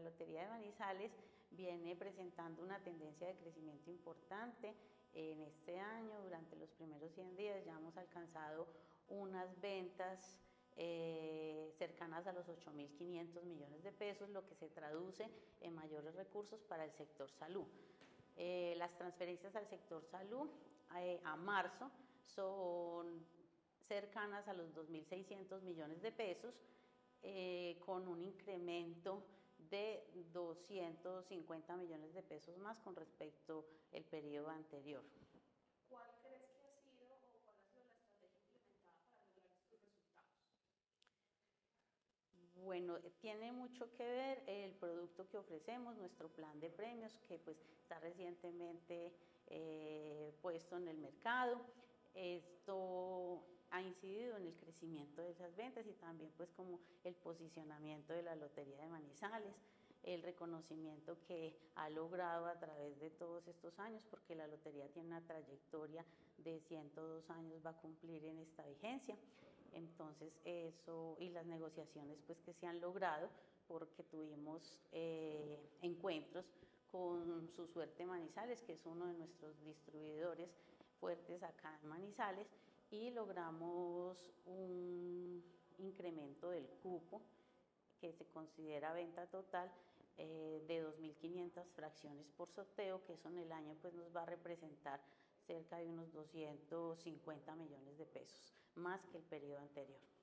Lotería de Manizales viene presentando una tendencia de crecimiento importante. En este año, durante los primeros 100 días, ya hemos alcanzado unas ventas cercanas a los 8.500 millones de pesos, lo que se traduce en mayores recursos para el sector salud. Las transferencias al sector salud a marzo son cercanas a los 2.600 millones de pesos, con un incremento de 250 millones de pesos más con respecto al periodo anterior. ¿Cuál crees que ha sido o cuál ha sido la estrategia implementada para lograr estos resultados? Bueno, tiene mucho que ver el producto que ofrecemos, nuestro plan de premios, que pues está recientemente puesto en el mercado. Esto ha incidido en el crecimiento de esas ventas y también pues como el posicionamiento de la Lotería de Manizales, el reconocimiento que ha logrado a través de todos estos años, porque la lotería tiene una trayectoria de 102 años, va a cumplir en esta vigencia. Entonces eso y las negociaciones pues que se han logrado, porque tuvimos encuentros con Su Suerte Manizales, que es uno de nuestros distribuidores fuertes acá en Manizales, y logramos un incremento del cupo que se considera venta total de 2.500 fracciones por sorteo, que eso en el año pues nos va a representar cerca de unos 250 millones de pesos, más que el periodo anterior.